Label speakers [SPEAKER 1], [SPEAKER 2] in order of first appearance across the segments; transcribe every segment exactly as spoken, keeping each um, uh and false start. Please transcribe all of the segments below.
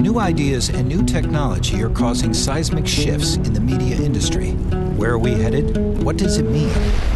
[SPEAKER 1] New ideas and new technology are causing seismic shifts in the media industry. Where are we headed? What does it mean?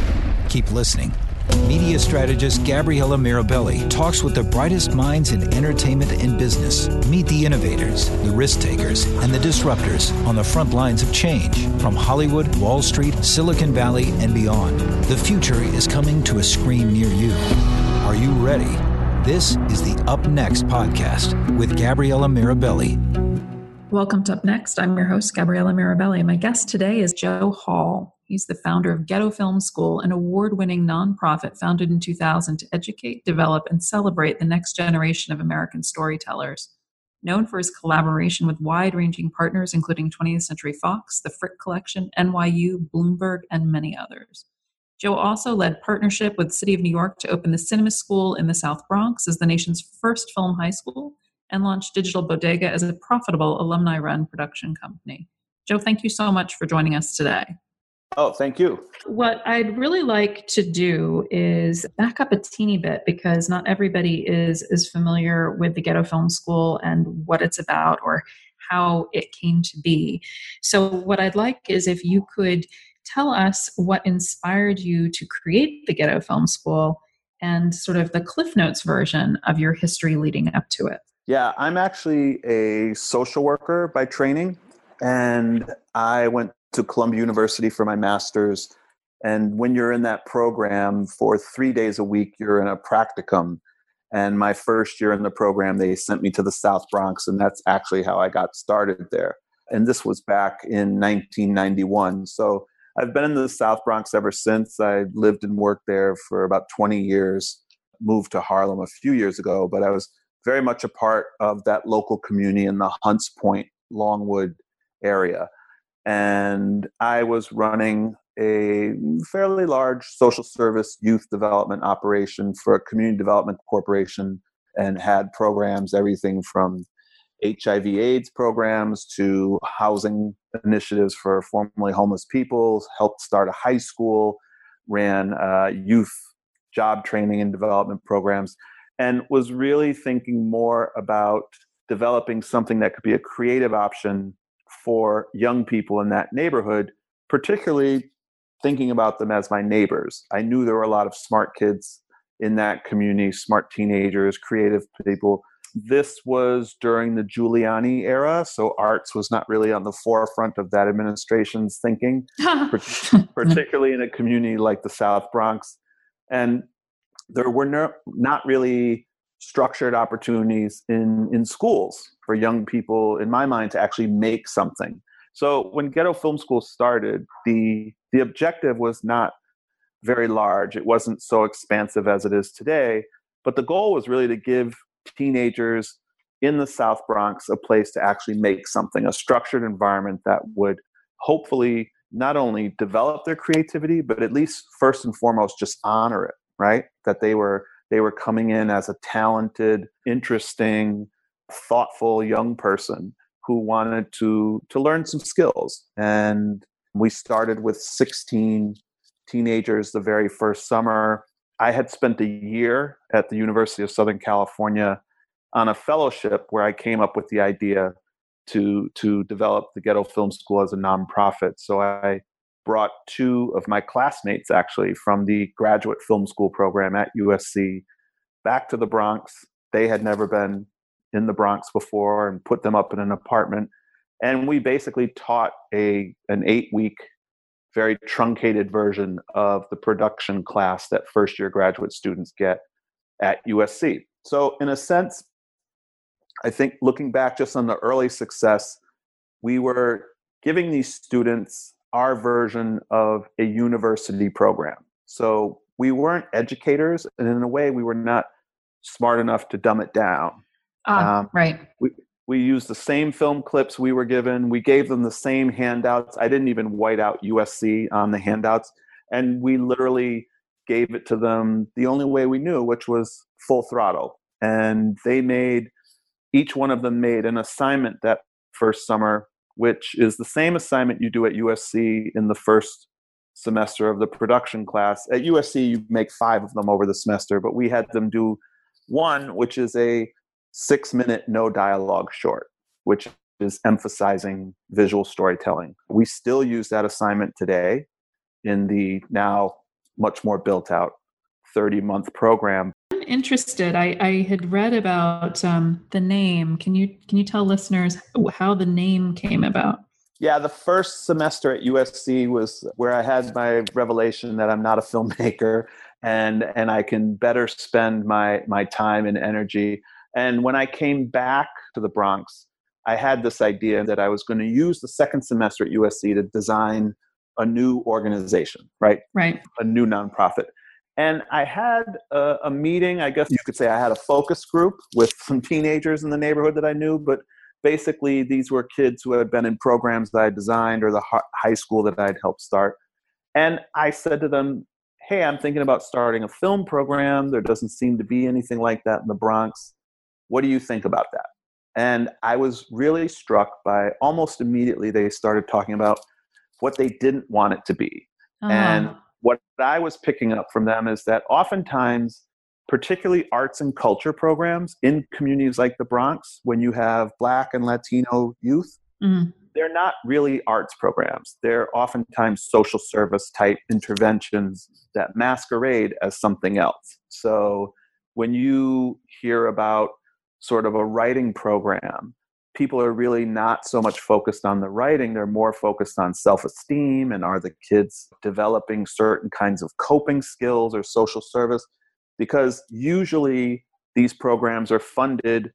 [SPEAKER 1] Keep listening. Media strategist Gabriella Mirabelli talks with the brightest minds in entertainment and business. Meet the innovators, the risk takers, and the disruptors on the front lines of change from Hollywood, Wall Street, Silicon Valley, and beyond. The future is coming to a screen near you. Are you ready? This is the Up Next podcast with Gabriella Mirabelli.
[SPEAKER 2] Welcome to Up Next. I'm your host, Gabriella Mirabelli. My guest today is Joe Hall. He's the founder of Ghetto Film School, an award-winning nonprofit founded in two thousand to educate, develop, and celebrate the next generation of American storytellers. Known for his collaboration with wide-ranging partners, including twentieth Century Fox, the Frick Collection, N Y U, Bloomberg, and many others. Joe also led partnership with the City of New York to open the Cinema School in the South Bronx as the nation's first film high school, and launched Digital Bodega as a profitable alumni-run production company. Joe, thank you so much for joining us today.
[SPEAKER 3] Oh, thank you.
[SPEAKER 2] What I'd really like to do is back up a teeny bit because not everybody is is familiar with the Ghetto Film School and what it's about or how it came to be. So what I'd like is if you could tell us what inspired you to create the Ghetto Film School and sort of the Cliff Notes version of your history leading up to it.
[SPEAKER 3] Yeah, I'm actually a social worker by training, and I went to Columbia University for my master's. And when you're in that program for three days a week, you're in a practicum. And my first year in the program, they sent me to the South Bronx, and that's actually how I got started there. And this was back in nineteen ninety-one. So I've been in the South Bronx ever since. I lived and worked there for about twenty years, moved to Harlem a few years ago, but I was very much a part of that local community in the Hunts Point, Longwood area. And I was running a fairly large social service youth development operation for a community development corporation and had programs, everything from H I V AIDS programs to housing initiatives for formerly homeless people, helped start a high school, ran uh, youth job training and development programs, and was really thinking more about developing something that could be a creative option for young people in that neighborhood, particularly thinking about them as my neighbors. I knew there were a lot of smart kids in that community, smart teenagers, creative people. This was during the Giuliani era, so arts was not really on the forefront of that administration's thinking, particularly in a community like the South Bronx. And there were no, not really structured opportunities in, in schools for young people, in my mind, to actually make something. So when Ghetto Film School started, the the objective was not very large. It wasn't so expansive as it is today, but the goal was really to give teenagers in the South Bronx a place to actually make something, a structured environment that would hopefully not only develop their creativity, but at least first and foremost just honor it, right? That they were they were coming in as a talented, interesting, thoughtful young person who wanted to to learn some skills. And we started with sixteen teenagers the very first summer. I had spent a year at the University of Southern California on a fellowship where I came up with the idea to to develop the Ghetto Film School as a nonprofit. So I brought two of my classmates, actually, from the graduate film school program at U S C back to the Bronx. They had never been in the Bronx before, and put them up in an apartment. And we basically taught a an eight-week, very truncated version of the production class that first-year graduate students get at U S C. So in a sense, I think looking back just on the early success, we were giving these students our version of a university program. So we weren't educators, and in a way, we were not smart enough to dumb it down.
[SPEAKER 2] Ah, um, right.
[SPEAKER 3] We we used the same film clips we were given. We gave them the same handouts. I didn't even white out U S C on the handouts, and we literally gave it to them the only way we knew, which was full throttle. And they made, each one of them made an assignment that first summer, which is the same assignment you do at U S C in the first semester of the production class. At U S C, you make five of them over the semester, but we had them do one, which is a six-minute no dialogue short, which is emphasizing visual storytelling. We still use that assignment today in the now much more built out thirty month program.
[SPEAKER 2] I'm interested. I, I had read about um, the name. Can you can you tell listeners how the name came about?
[SPEAKER 3] Yeah, the first semester at U S C was where I had my revelation that I'm not a filmmaker and and I can better spend my my time and energy. And when I came back to the Bronx, I had this idea that I was going to use the second semester at U S C to design a new organization, right?
[SPEAKER 2] Right.
[SPEAKER 3] A new nonprofit. And I had a, a meeting, I guess you could say I had a focus group with some teenagers in the neighborhood that I knew, but basically these were kids who had been in programs that I designed or the high school that I'd helped start. And I said to them, hey, I'm thinking about starting a film program. There doesn't seem to be anything like that in the Bronx. What do you think about that? And I was really struck by almost immediately they started talking about what they didn't want it to be. Uh-huh. And what I was picking up from them is that oftentimes, particularly arts and culture programs in communities like the Bronx, when you have Black and Latino youth, mm-hmm. they're not really arts programs. They're oftentimes social service type interventions that masquerade as something else. So when you hear about sort of a writing program, people are really not so much focused on the writing. They're more focused on self-esteem and are the kids developing certain kinds of coping skills or social service? Because usually these programs are funded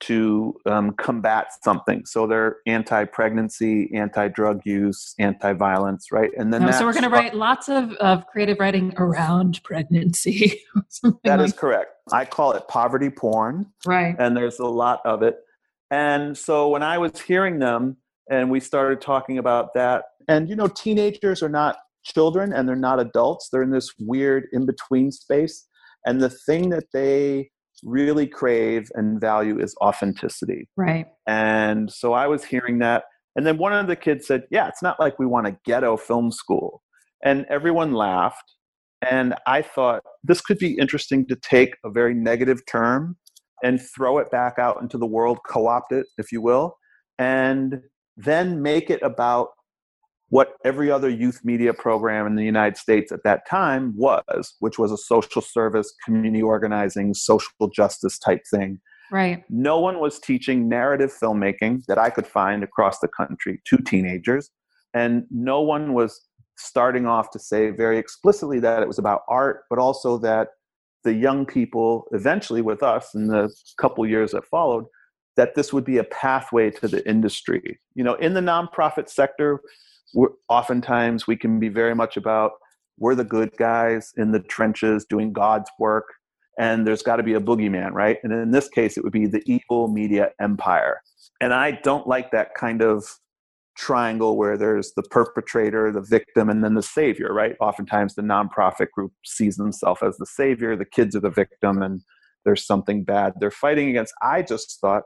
[SPEAKER 3] to um, combat something. So they're anti-pregnancy, anti-drug use, anti-violence, right? And then
[SPEAKER 2] oh, so we're going to write lots of, of creative writing around pregnancy.
[SPEAKER 3] That
[SPEAKER 2] like
[SPEAKER 3] is correct. I call it poverty porn.
[SPEAKER 2] Right.
[SPEAKER 3] And there's a lot of it. And so when I was hearing them and we started talking about that, and you know, teenagers are not children and they're not adults. They're in this weird in-between space. And the thing that they really crave and value is authenticity.
[SPEAKER 2] Right.
[SPEAKER 3] And so I was hearing that. And then one of the kids said, yeah, it's not like we want a ghetto film school. And everyone laughed. And I thought this could be interesting to take a very negative term and throw it back out into the world, co-opt it, if you will, and then make it about what every other youth media program in the United States at that time was, which was a social service, community organizing, social justice type thing.
[SPEAKER 2] Right.
[SPEAKER 3] No one was teaching narrative filmmaking that I could find across the country to teenagers. And no one was starting off to say very explicitly that it was about art, but also that the young people eventually with us in the couple years that followed, that this would be a pathway to the industry. You know, in the nonprofit sector, we're, oftentimes we can be very much about we're the good guys in the trenches doing God's work, and there's got to be a boogeyman, right? And in this case, it would be the evil media empire. And I don't like that kind of triangle where there's the perpetrator, the victim, and then the savior, right? Oftentimes the nonprofit group sees themselves as the savior, the kids are the victim, and there's something bad they're fighting against. I just thought,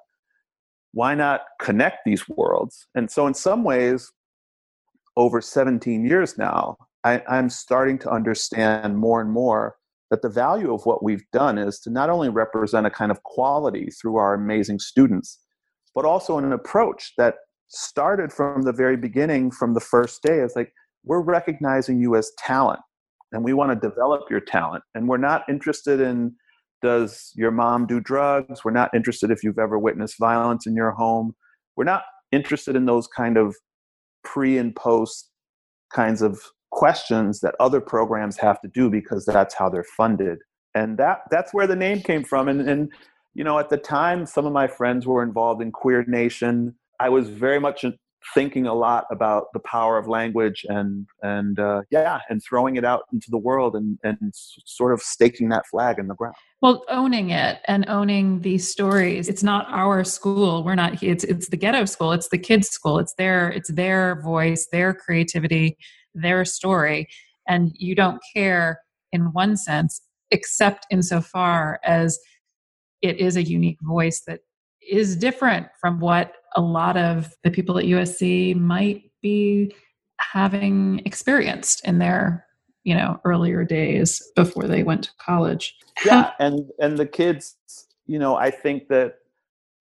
[SPEAKER 3] why not connect these worlds? And so in some ways, over seventeen years now, I, I'm starting to understand more and more that the value of what we've done is to not only represent a kind of quality through our amazing students, but also an approach that started from the very beginning, from the first day. It's like, we're recognizing you as talent and we want to develop your talent. And we're not interested in, does your mom do drugs? We're not interested if you've ever witnessed violence in your home. We're not interested in those kind of pre and post kinds of questions that other programs have to do because that's how they're funded. And that that's where the name came from. And, and you know, at the time, some of my friends were involved in Queer Nation. I was very much thinking a lot about the power of language and, and uh, yeah, and throwing it out into the world and, and sort of staking that flag in the ground.
[SPEAKER 2] Well, owning it and owning these stories. It's not our school. We're not, it's, it's the ghetto school. It's the kids' school. It's their, it's their voice, their creativity, their story. And you don't care in one sense, except insofar as it is a unique voice that is different from what a lot of the people at U S C might be having experienced in their, you know, earlier days before they went to college.
[SPEAKER 3] Yeah, and and the kids, you know, I think that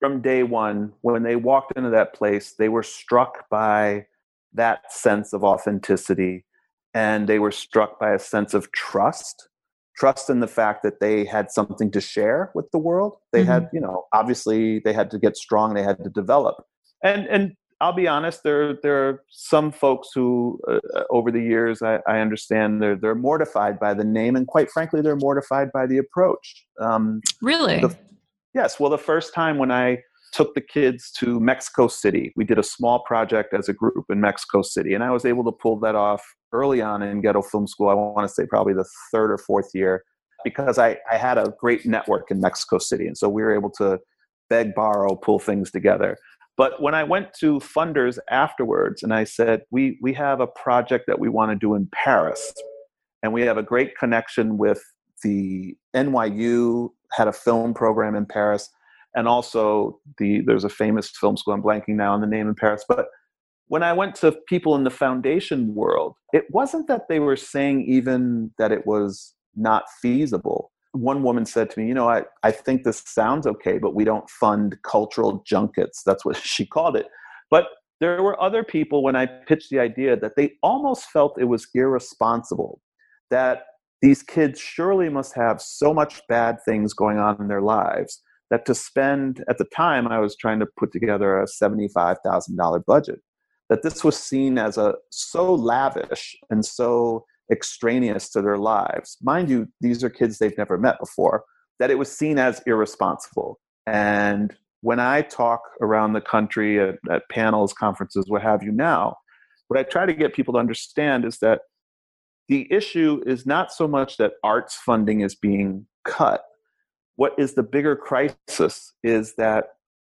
[SPEAKER 3] from day one, when they walked into that place, they were struck by that sense of authenticity, and they were struck by a sense of trust. Trust in the fact that they had something to share with the world. They mm-hmm. had, you know, obviously they had to get strong, they had to develop. And and I'll be honest, there there are some folks who, uh, over the years, I, I understand they're they're mortified by the name, and quite frankly, they're mortified by the approach.
[SPEAKER 2] Um, really?
[SPEAKER 3] The, yes. Well, the first time when I took the kids to Mexico City, we did a small project as a group in Mexico City, and I was able to pull that off early on in Ghetto Film School. I want to say probably the third or fourth year, because I, I had a great network in Mexico City, and so we were able to beg, borrow, pull things together. But when I went to funders afterwards and I said, we we have a project that we want to do in Paris, and we have a great connection with the N Y U, had a film program in Paris, and also the there's a famous film school, I'm blanking now on the name in Paris. But when I went to people in the foundation world, it wasn't that they were saying even that it was not feasible. One woman said to me, you know, I, I think this sounds okay, but we don't fund cultural junkets. That's what she called it. But there were other people, when I pitched the idea, that they almost felt it was irresponsible, that these kids surely must have so much bad things going on in their lives that to spend, at the time I was trying to put together a seventy-five thousand dollars budget, that this was seen as a so lavish and so extraneous to their lives. Mind you, these are kids they've never met before, that it was seen as irresponsible. And when I talk around the country at, at panels, conferences, what have you now, what I try to get people to understand is that the issue is not so much that arts funding is being cut. What is the bigger crisis is that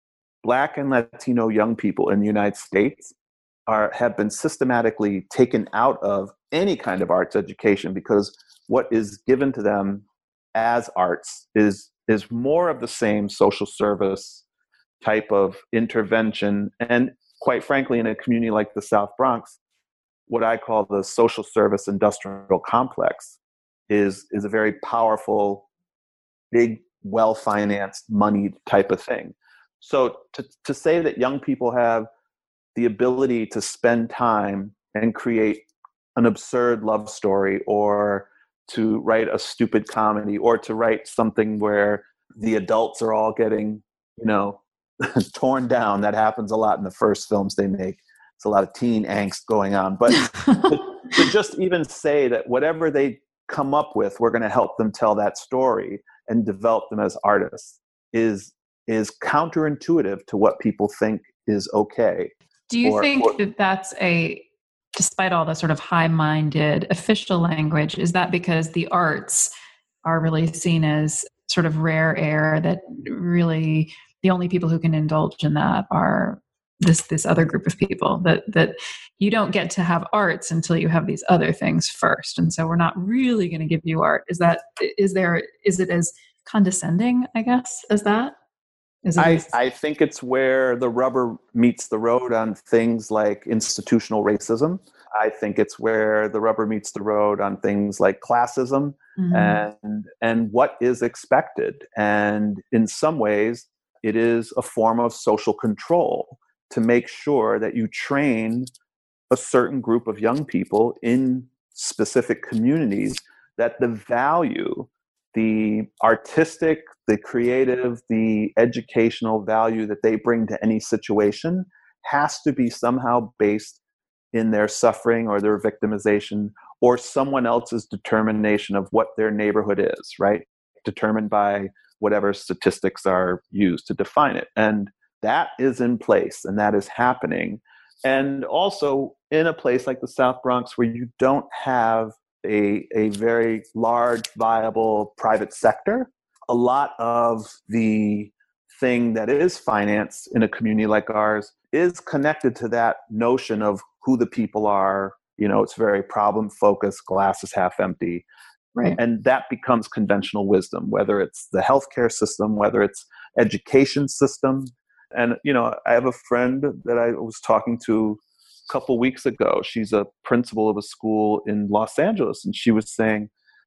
[SPEAKER 3] Black and Latino young people in the United States are have been systematically taken out of any kind of arts education, because what is given to them as arts is is more of the same social service type of intervention. And quite frankly, in a community like the South Bronx, what I call the social service industrial complex is is a very powerful, big, well-financed, moneyed type of thing. So to to say that young people have the ability to spend time and create an absurd love story, or to write a stupid comedy, or to write something where the adults are all getting, you know, torn down. That happens a lot in the first films they make. It's a lot of teen angst going on. But to, to just even say that whatever they come up with, we're going to help them tell that story and develop them as artists is is counterintuitive to what people think is okay.
[SPEAKER 2] Do you
[SPEAKER 3] or,
[SPEAKER 2] think
[SPEAKER 3] or,
[SPEAKER 2] that that's a, despite all the sort of high-minded official language, is that because the arts are really seen as sort of rare air, that really the only people who can indulge in that are this this other group of people, that that you don't get to have arts until you have these other things first, and so we're not really going to give you art? Is that is there is it as condescending, I guess, as that? Is it
[SPEAKER 3] I,
[SPEAKER 2] as-
[SPEAKER 3] I think it's where the rubber meets the road on things like institutional racism. I think it's where the rubber meets the road on things like classism, mm-hmm. and and what is expected. And in some ways, it is a form of social control to make sure that you train a certain group of young people in specific communities, that the value, the artistic, the creative, the educational value that they bring to any situation has to be somehow based in their suffering or their victimization or someone else's determination of what their neighborhood is, right? Determined by whatever statistics are used to define it. And that is in place, and that is happening. And also in a place like the South Bronx, where you don't have a, a very large, viable private sector, a lot of the thing that is financed in a community like ours is connected to that notion of who the people are. You know, it's very problem-focused, glass is half empty.
[SPEAKER 2] Right.
[SPEAKER 3] And that becomes conventional wisdom, whether it's the healthcare system, whether it's education system. And, you know, I have a friend that I was talking to a couple weeks ago. She's a principal of a school in Los Angeles. And she was saying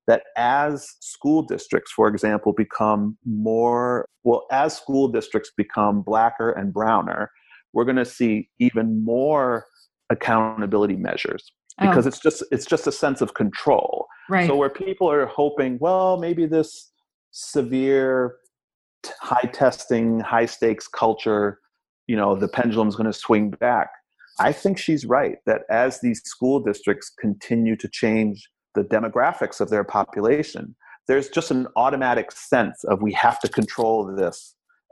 [SPEAKER 3] that as school districts, for example, become more, well, as school districts become blacker and browner, we're going to see even more accountability measures because
[SPEAKER 2] Oh,
[SPEAKER 3] it's just it's just a sense of control.
[SPEAKER 2] right.
[SPEAKER 3] So where people are hoping, well, maybe this severe t- high testing, high stakes culture, you know, the pendulum's going to swing back. I think she's right that as these school districts continue to change the demographics of their population, there's just an automatic sense of we have to control this.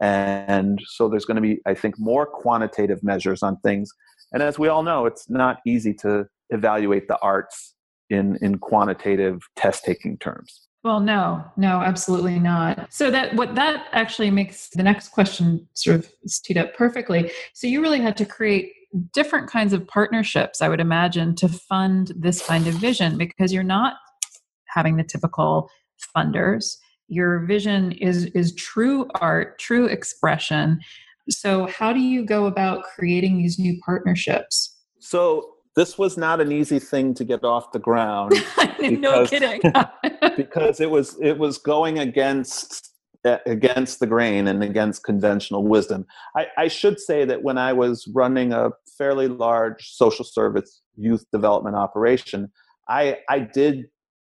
[SPEAKER 3] And so there's going to be, I think, more quantitative measures on things. And as we all know, it's not easy to evaluate the arts in, in quantitative test-taking terms.
[SPEAKER 2] Well, no, no, absolutely not. So that what that actually makes the next question sort of is teed up perfectly. So you really had to create different kinds of partnerships, I would imagine, to fund this kind of vision, because you're not having the typical funders. Your vision is is true art, true expression. So how do you go about creating these new partnerships?
[SPEAKER 3] So this was not an easy thing to get off the ground.
[SPEAKER 2] No kidding.
[SPEAKER 3] Because it was it was going against against the grain and against conventional wisdom. I, I should say that when I was running a fairly large social service youth development operation, I I did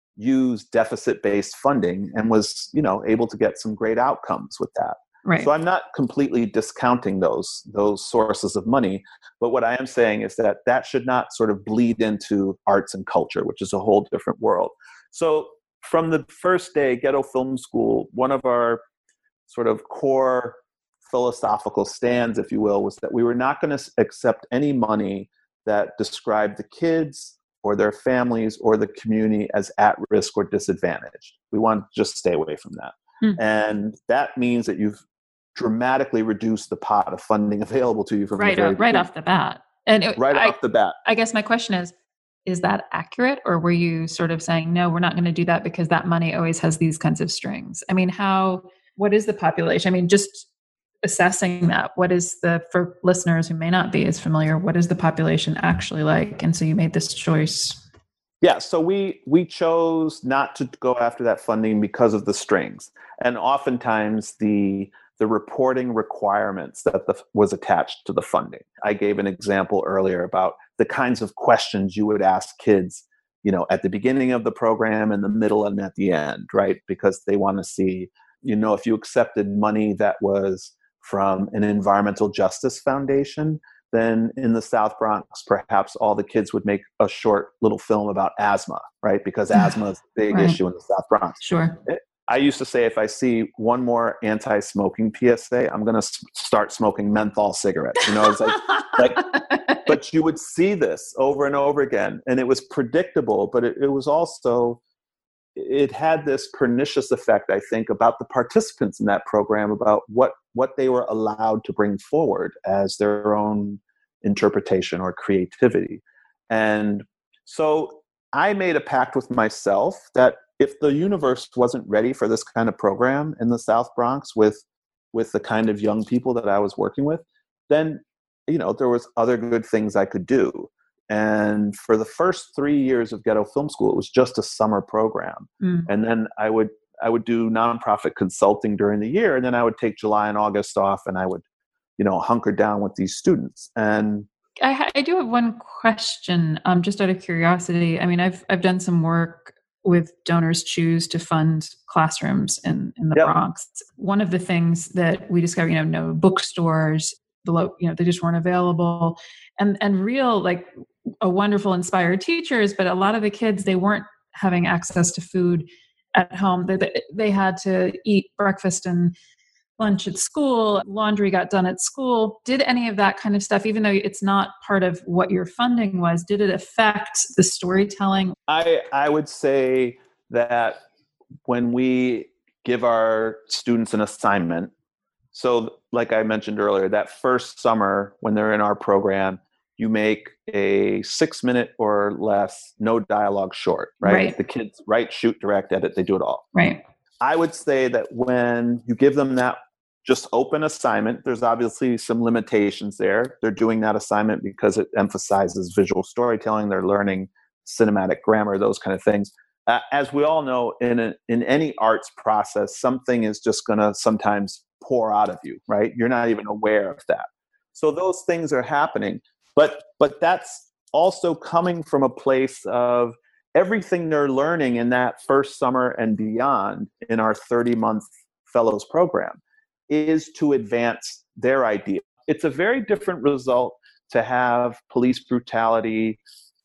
[SPEAKER 3] use deficit-based funding and was, you know, able to get some great outcomes with that.
[SPEAKER 2] Right.
[SPEAKER 3] So I'm not completely discounting those those sources of money, but what I am saying is that that should not sort of bleed into arts and culture, which is a whole different world. So from the first day, Ghetto Film School, one of our sort of core philosophical stands, if you will, was that we were not going to accept any money that described the kids or their families or the community as at risk or disadvantaged. We want to just stay away from that. Hmm. And that means that you've dramatically reduced the pot of funding available to you from
[SPEAKER 2] right,
[SPEAKER 3] the very
[SPEAKER 2] off, right off the bat. And it,
[SPEAKER 3] right
[SPEAKER 2] I,
[SPEAKER 3] off the bat.
[SPEAKER 2] I guess my question is, is that accurate? Or were you sort of saying, no, we're not going to do that because that money always has these kinds of strings? I mean, how, what is the population? I mean, just assessing that, what is the, for listeners who may not be as familiar, what is the population actually like? And so you made this choice.
[SPEAKER 3] Yeah, so we we chose not to go after that funding because of the strings. And oftentimes the the reporting requirements that the, was attached to the funding. I gave an example earlier about the kinds of questions you would ask kids, you know, at the beginning of the program, in the middle, and at the end, right? Because they want to see, you know, if you accepted money that was from an environmental justice foundation, then in the South Bronx, perhaps all the kids would make a short little film about asthma, right? Because asthma is a big
[SPEAKER 2] right.
[SPEAKER 3] issue in the South Bronx.
[SPEAKER 2] Sure.
[SPEAKER 3] It, I used to say, if I see one more anti-smoking P S A, I'm going to s- start smoking menthol cigarettes. You know, it's like, like, but you would see this over and over again, and it was predictable, but it, it was also, it had this pernicious effect, I think, about the participants in that program, about what, what they were allowed to bring forward as their own interpretation or creativity. And so I made a pact with myself that if the universe wasn't ready for this kind of program in the South Bronx with, with the kind of young people that I was working with, then, you know, there was other good things I could do. And for the first three years of Ghetto Film School, it was just a summer program. Mm. And then I would I would do nonprofit consulting during the year, and then I would take July and August off, and I would, you know, hunker down with these students. And
[SPEAKER 2] I, I do have one question, um, just out of curiosity. I mean, I've I've done some work with Donors Choose to fund classrooms in, in the yep. Bronx. One of the things that we discovered, you know, no bookstores, below, you know, they just weren't available, and and real like a wonderful inspired teachers, but a lot of the kids, they weren't having access to food at home. They they had to eat breakfast and lunch at school. Laundry got done at school. Did any of that kind of stuff, even though it's not part of what your funding was, did it affect the storytelling?
[SPEAKER 3] I I would say that when we give our students an assignment, so like I mentioned earlier, that first summer when they're in our program, you make a six minute or less, no dialogue short, right?
[SPEAKER 2] right?
[SPEAKER 3] The kids write, shoot, direct, edit, they do it all.
[SPEAKER 2] Right.
[SPEAKER 3] I would say that when you give them that just open assignment, there's obviously some limitations there. They're doing that assignment because it emphasizes visual storytelling. They're learning cinematic grammar, those kind of things. uh, as we all know, in a, in any arts process, something is just going to sometimes pour out of you, right? You're not even aware of that. So those things are happening, but but that's also coming from a place of everything they're learning in that first summer and beyond in our thirty-month fellows program is to advance their idea. It's a very different result to have police brutality,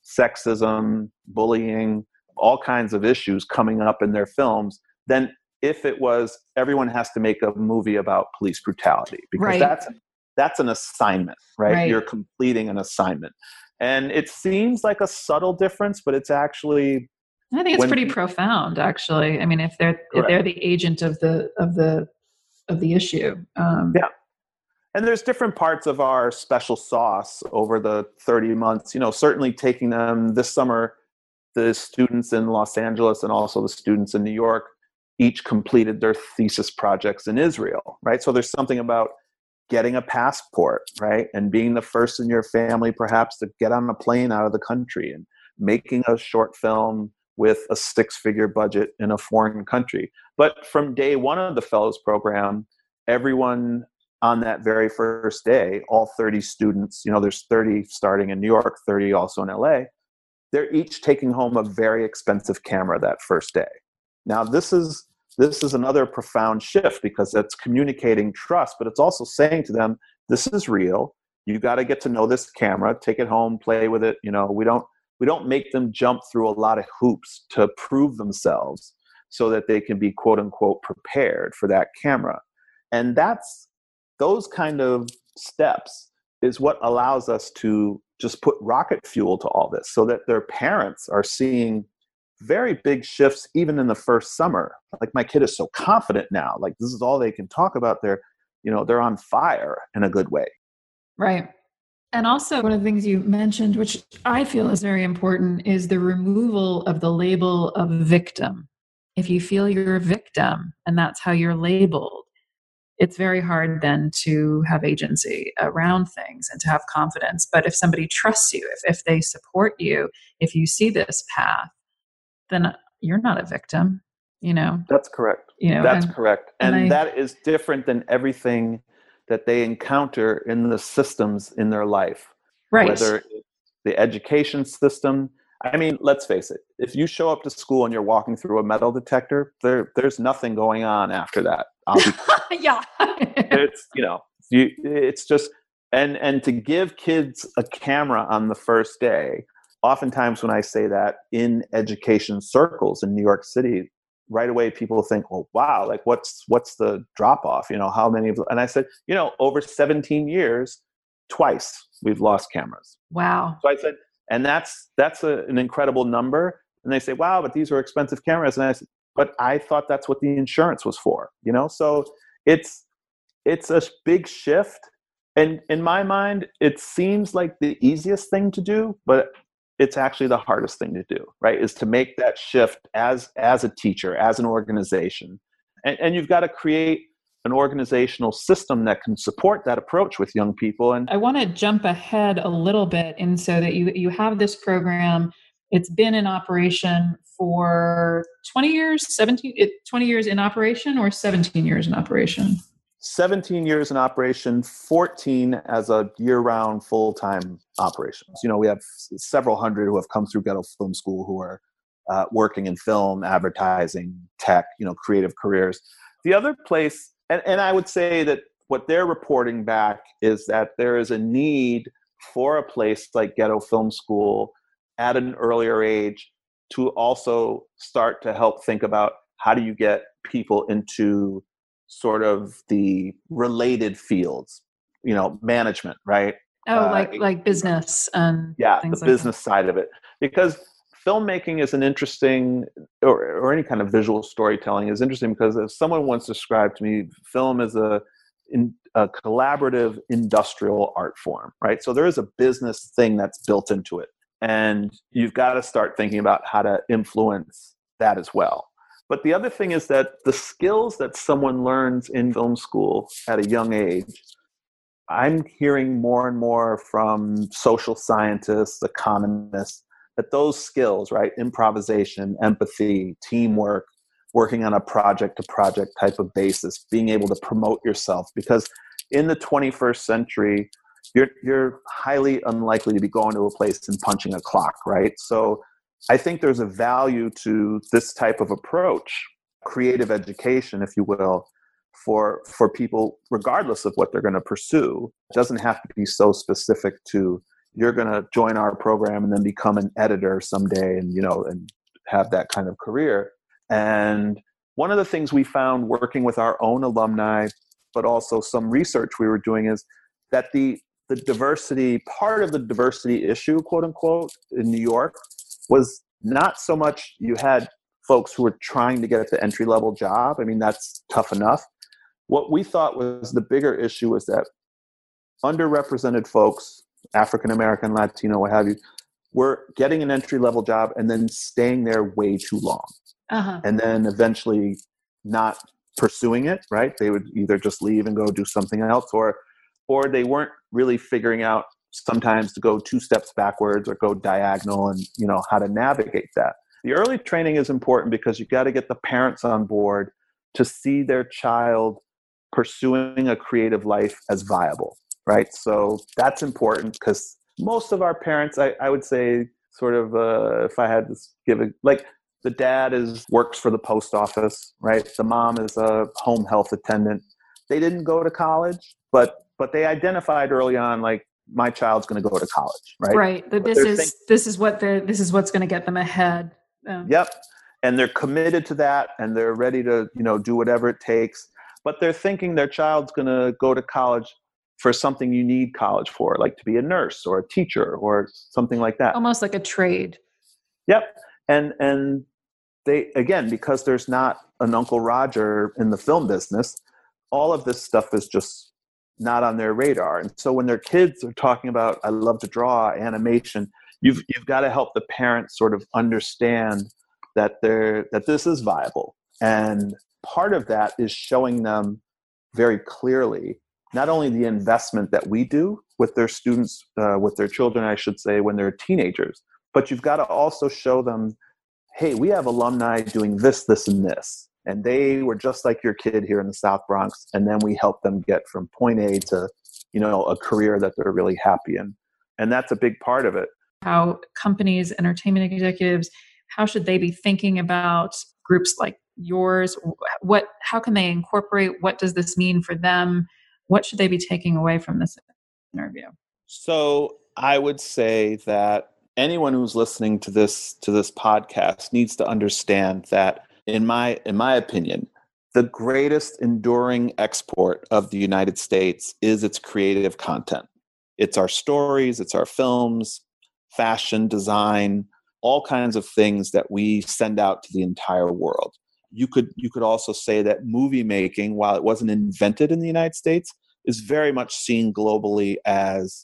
[SPEAKER 3] sexism, bullying, all kinds of issues coming up in their films than if it was everyone has to make a movie about police brutality, because
[SPEAKER 2] Right.
[SPEAKER 3] that's that's an assignment, right?
[SPEAKER 2] Right.
[SPEAKER 3] You're completing an assignment. And it seems like a subtle difference, but it's actually
[SPEAKER 2] I think it's
[SPEAKER 3] when
[SPEAKER 2] pretty
[SPEAKER 3] people-
[SPEAKER 2] profound, actually. I mean, if they're if
[SPEAKER 3] Correct.
[SPEAKER 2] they're the agent of the of the of the issue. Um,
[SPEAKER 3] Yeah. And there's different parts of our special sauce over the thirty months, you know, certainly taking them this summer, the students in Los Angeles and also the students in New York each completed their thesis projects in Israel, right? So there's something about getting a passport, right? And being the first in your family perhaps to get on a plane out of the country and making a short film with a six-figure budget in a foreign country. But from day one of the Fellows Program, everyone on that very first day, all thirty students, you know, there's thirty starting in New York, thirty also in L A, they're each taking home a very expensive camera that first day. Now, this is this is another profound shift because it's communicating trust, but it's also saying to them, this is real. You got to get to know this camera, take it home, play with it. You know, we don't we don't make them jump through a lot of hoops to prove themselves so that they can be quote unquote prepared for that camera. And that's those kind of steps is what allows us to just put rocket fuel to all this so that their parents are seeing very big shifts even in the first summer. Like, my kid is so confident now. Like, this is all they can talk about. They're, you know, they're on fire in a good way.
[SPEAKER 2] Right. And also, one of the things you mentioned, which I feel is very important, is the removal of the label of victim. If you feel you're a victim and that's how you're labeled, it's very hard then to have agency around things and to have confidence. But if somebody trusts you, if, if they support you, if you see this path, then you're not a victim, you know?
[SPEAKER 3] That's correct.
[SPEAKER 2] You know,
[SPEAKER 3] That's
[SPEAKER 2] and,
[SPEAKER 3] correct. And,
[SPEAKER 2] and I,
[SPEAKER 3] that is different than everything that they encounter in the systems in their life.
[SPEAKER 2] right.
[SPEAKER 3] Whether it's the education system. I mean, let's face it. If you show up to school and you're walking through a metal detector, there, there's nothing going on after that. I'll be
[SPEAKER 2] yeah.
[SPEAKER 3] it's, you know, you, it's just, and, and to give kids a camera on the first day, oftentimes when I say that in education circles in New York City, right away people think, well, wow, like what's, what's the drop off? You know, how many of, and I said, you know, over seventeen years, twice we've lost cameras.
[SPEAKER 2] Wow.
[SPEAKER 3] So I said, and that's, that's a, an incredible number. And they say, wow, but these are expensive cameras. And I said, but I thought that's what the insurance was for, you know? So it's, it's a big shift. And in my mind, it seems like the easiest thing to do, but it's actually the hardest thing to do, right? Is to make that shift as, as a teacher, as an organization. And, and you've got to create an organizational system that can support that approach with young people. And
[SPEAKER 2] I want to jump ahead a little bit, and so that you you have this program. It's been in operation for twenty years, seventeen, twenty years in operation, or seventeen years in operation?
[SPEAKER 3] seventeen years in operation, fourteen as a year-round full-time operations. You know, we have several hundred who have come through Ghetto Film School who are uh, working in film, advertising, tech, you know, creative careers. The other place, and, and I would say that what they're reporting back is that there is a need for a place like Ghetto Film School at an earlier age to also start to help think about how do you get people into sort of the related fields, you know, management, right?
[SPEAKER 2] Oh,
[SPEAKER 3] Uh,
[SPEAKER 2] like like business and
[SPEAKER 3] yeah,
[SPEAKER 2] things
[SPEAKER 3] the
[SPEAKER 2] like
[SPEAKER 3] business side of it. Because filmmaking is an interesting, or, or any kind of visual storytelling is interesting because as someone once described to me, film is a, in, a collaborative industrial art form, right? So there is a business thing that's built into it. And you've got to start thinking about how to influence that as well. But the other thing is that the skills that someone learns in film school at a young age, I'm hearing more and more from social scientists, economists, that those skills, right? Improvisation, empathy, teamwork, working on a project to project type of basis, being able to promote yourself, because in the twenty-first century, you're, you're highly unlikely to be going to a place and punching a clock, right? So I think there's a value to this type of approach, creative education, if you will, for, for people, regardless of what they're going to pursue. It doesn't have to be so specific to, you're going to join our program and then become an editor someday and, you know, and have that kind of career. And one of the things we found working with our own alumni, but also some research we were doing, is that the, the diversity, part of the diversity issue, quote unquote, in New York was not so much you had folks who were trying to get at the entry level job. I mean, that's tough enough. What we thought was the bigger issue was that underrepresented folks, African American, Latino, what have you, were getting an entry level job and then staying there way too long. Uh-huh. And then eventually not pursuing it, right? They would either just leave and go do something else, or or they weren't really figuring out sometimes to go two steps backwards or go diagonal, and, you know, how to navigate that. The early training is important because you got to get the parents on board to see their child pursuing a creative life as viable, right? So that's important, because most of our parents, I, I would say, sort of, uh, if I had to give a, like, the dad is works for the post office, right? The mom is a home health attendant. They didn't go to college, but but they identified early on, like, my child's going to go to college, right?
[SPEAKER 2] Right. That this is think- this is what they're this is what's going to get them ahead. Um,
[SPEAKER 3] yep. And they're committed to that, and they're ready to, you know, do whatever it takes. But they're thinking their child's going to go to college for something you need college for, like to be a nurse or a teacher or something like that.
[SPEAKER 2] Almost like a trade.
[SPEAKER 3] Yep. And and they, again, because there's not an Uncle Roger in the film business, all of this stuff is just not on their radar. And so when their kids are talking about, I love to draw, animation, you've you've got to help the parents sort of understand that they're that this is viable. And part of that is showing them very clearly not only the investment that we do with their students, uh, with their children, I should say, when they're teenagers, but you've got to also show them, hey, we have alumni doing this, this, and this. And they were just like your kid here in the South Bronx. And then we help them get from point A to, you know, a career that they're really happy in. And that's a big part of it.
[SPEAKER 2] How companies, entertainment executives, how should they be thinking about groups like yours? What, how can they incorporate? What does this mean for them? What should they be taking away from this interview?
[SPEAKER 3] So I would say that anyone who's listening to this to this podcast needs to understand that, in my in my opinion, the greatest enduring export of the United States is its creative content. It's our stories, it's our films, fashion, design, all kinds of things that we send out to the entire world. You could you could also say that movie making, while it wasn't invented in the United States, is very much seen globally as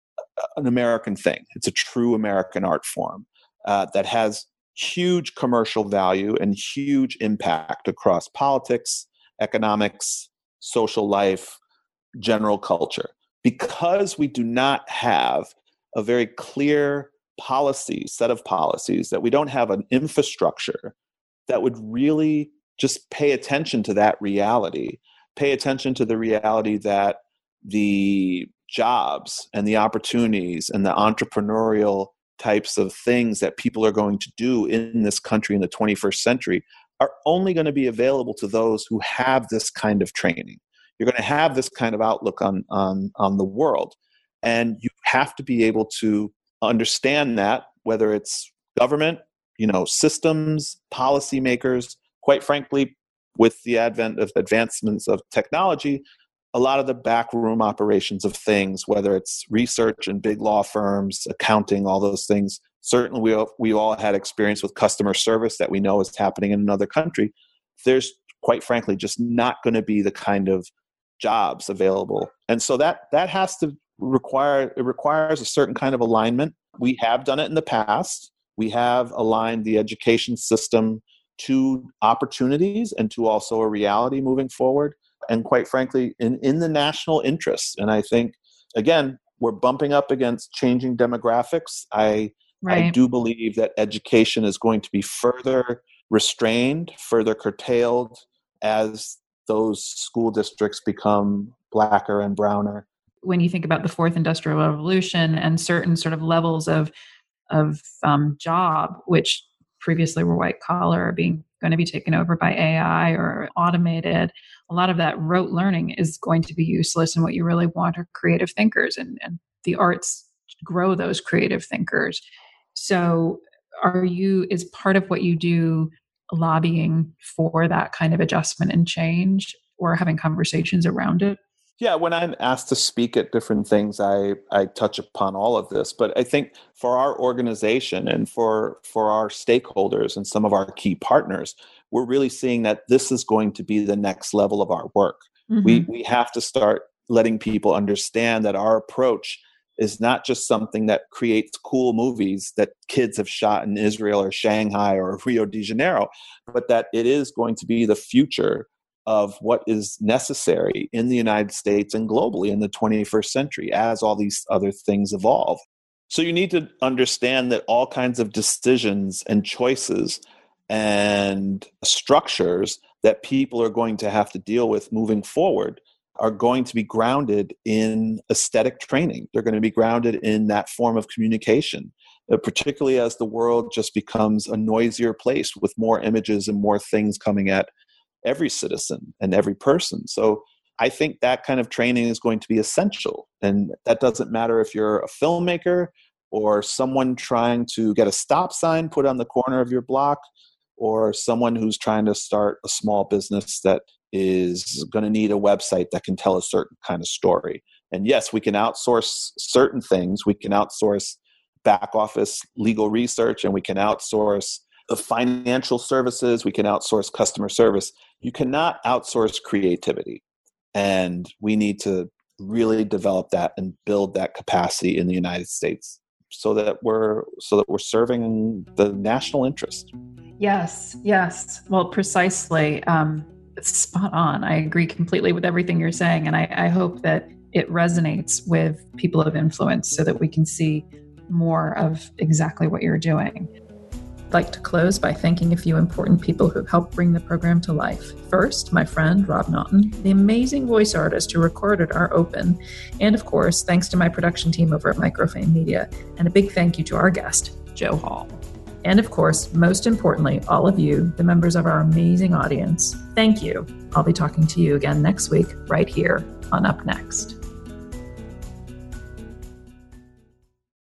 [SPEAKER 3] an American thing. It's a true American art form uh, that has huge commercial value and huge impact across politics, economics, social life, general culture. Because we do not have a very clear policy, set of policies, that we don't have an infrastructure that would really just pay attention to that reality, pay attention to the reality that the jobs and the opportunities and the entrepreneurial types of things that people are going to do in this country in the twenty-first century are only going to be available to those who have this kind of training. You're going to have this kind of outlook on, on, on the world. And you have to be able to understand that, whether it's government, you know, systems, policymakers. Quite frankly, with the advent of advancements of technology, a lot of the backroom operations of things, whether it's research and big law firms, accounting, all those things. Certainly we all, we all had experience with customer service that we know is happening in another country. There's, quite frankly, just not going to be the kind of jobs available. And so that that has to require, it requires a certain kind of alignment. We have done it in the past. We have aligned the education system to opportunities and to also a reality moving forward. And quite frankly, in, in the national interest. And I think, again, we're bumping up against changing demographics. I
[SPEAKER 2] Right.
[SPEAKER 3] I do believe that education is going to be further restrained, further curtailed as those school districts become blacker and browner.
[SPEAKER 2] When you think about the fourth industrial revolution and certain sort of levels of of um, job, which previously were white collar, are being going to be taken over by A I or automated, a lot of that rote learning is going to be useless. And what you really want are creative thinkers, and, and the arts grow those creative thinkers. So are you, is part of what you do lobbying for that kind of adjustment and change, or having conversations around it?
[SPEAKER 3] Yeah, when I'm asked to speak at different things, I, I touch upon all of this. But I think for our organization and for, for our stakeholders and some of our key partners, we're really seeing that this is going to be the next level of our work. Mm-hmm. We, we have to start letting people understand that our approach is not just something that creates cool movies that kids have shot in Israel or Shanghai or Rio de Janeiro, but that it is going to be the future of what is necessary in the United States and globally in the twenty-first century as all these other things evolve. So you need to understand that all kinds of decisions and choices and structures that people are going to have to deal with moving forward are going to be grounded in aesthetic training. They're going to be grounded in that form of communication, uh, particularly as the world just becomes a noisier place with more images and more things coming at every citizen and every person. So I think that kind of training is going to be essential. And that doesn't matter if you're a filmmaker or someone trying to get a stop sign put on the corner of your block, or someone who's trying to start a small business that is going to need a website that can tell a certain kind of story. And yes, we can outsource certain things. We can outsource back office legal research, and we can outsource the financial services. We can outsource customer service. You cannot outsource creativity. And we need to really develop that and build that capacity in the United States so that we're so that we're serving the national interest.
[SPEAKER 2] Yes, yes. Well, precisely. Um, spot on. I agree completely with everything you're saying. And I, I hope that it resonates with people of influence so that we can see more of exactly what you're doing. I'd like to close by thanking a few important people who've helped bring the program to life. First, my friend Rob Naughton, the amazing voice artist who recorded our open. And of course, thanks to my production team over at Microfame Media. And a big thank you to our guest, Joe Hall. And of course, most importantly, all of you, the members of our amazing audience, thank you. I'll be talking to you again next week, right here on Up Next.